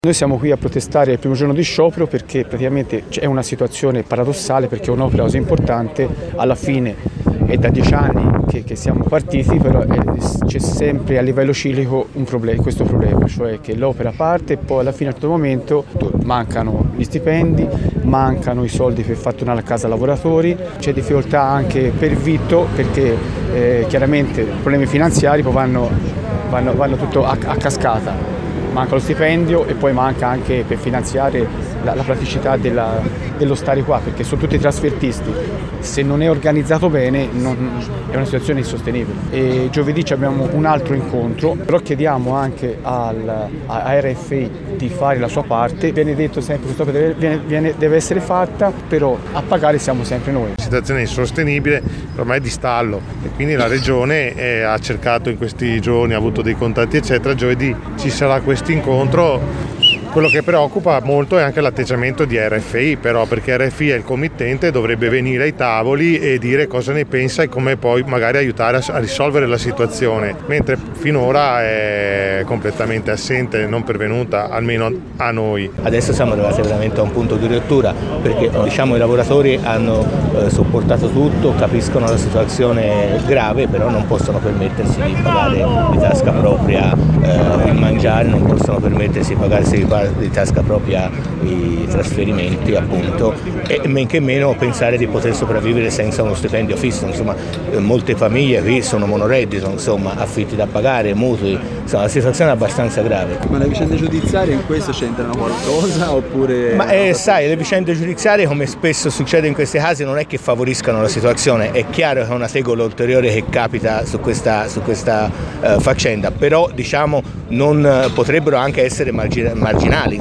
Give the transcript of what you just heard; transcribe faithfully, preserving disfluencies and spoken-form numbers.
Noi siamo qui a protestare il primo giorno di sciopero perché praticamente è una situazione paradossale, perché è un'opera così importante, alla fine è da dieci anni che, che siamo partiti, però è, c'è sempre a livello ciclico un problema, questo problema, cioè che l'opera parte e poi alla fine a tutto momento mancano gli stipendi, mancano i soldi per far tornare a casa lavoratori, c'è difficoltà anche per vitto perché eh, chiaramente problemi finanziari poi vanno, vanno, vanno tutto a, a cascata. Manca lo stipendio e poi manca anche per finanziare la, la praticità della, dello stare qua, perché sono tutti trasfertisti. Se non è organizzato bene non, è una situazione insostenibile. E giovedì abbiamo un altro incontro, però chiediamo anche al, a R F I di fare la sua parte. Viene detto sempre che questa deve, viene, viene, deve essere fatta, però a pagare siamo sempre noi. La situazione è insostenibile, ormai è di stallo e quindi la Regione eh, ha cercato in questi giorni, ha avuto dei contatti eccetera. Giovedì ci sarà questo incontro. Quello che preoccupa molto è anche l'atteggiamento di R F I, però, perché R F I è il committente, dovrebbe venire ai tavoli e dire cosa ne pensa e come poi magari aiutare a, a risolvere la situazione, mentre finora è completamente assente, non pervenuta almeno a noi. Adesso siamo arrivati veramente a un punto di rottura, perché diciamo i lavoratori hanno eh, sopportato tutto, capiscono la situazione grave, però non possono permettersi di pagare di tasca propria eh, il mangiare, non possono permettersi di pagarsi di di tasca propria i trasferimenti, appunto, e men che meno pensare di poter sopravvivere senza uno stipendio fisso. Insomma, molte famiglie qui sono monoreddito, insomma, affitti da pagare, mutui, insomma, la situazione è abbastanza grave. Ma le vicende giudiziarie in questo c'entrano qualcosa oppure? Ma eh, sai, le vicende giudiziarie, come spesso succede in questi casi, non è che favoriscano la situazione. È chiaro che è una tegola ulteriore che capita su questa, su questa uh, faccenda, però diciamo non uh, potrebbero anche essere marginali.